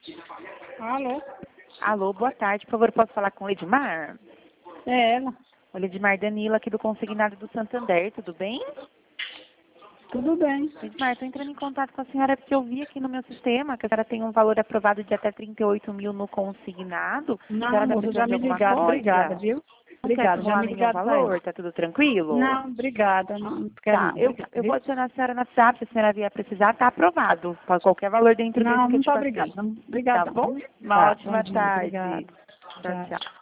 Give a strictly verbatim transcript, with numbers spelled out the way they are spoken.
Alô? Alô, boa tarde. Por favor, posso falar com o Edmar? É ela. O Edmar Danilo, aqui do Consignado do Santander, tudo bem? Tudo bem. Edmar, estou entrando em contato com a senhora porque eu vi aqui no meu sistema que a senhora tem um valor aprovado de até trinta e oito mil no consignado. Não, A senhora está moça, já precisando de me alguma ligaram. coisa? Obrigada, viu? Não quer Obrigada, já acumular me nenhum ligaram pra valor? ela. Tá tudo tranquilo? Não, obrigada. Não, não quero Tá, não. eu, Obrigada, eu viu? vou adicionar a senhora na SAP, se a senhora vier precisar, tá aprovado. Para qualquer valor dentro disso Não, que eu muito te obrigada. passei. Não, Tá obrigadão. bom? Uma Tá, bom ótima dia, tarde. obrigada. Tchau, Tchau. tchau.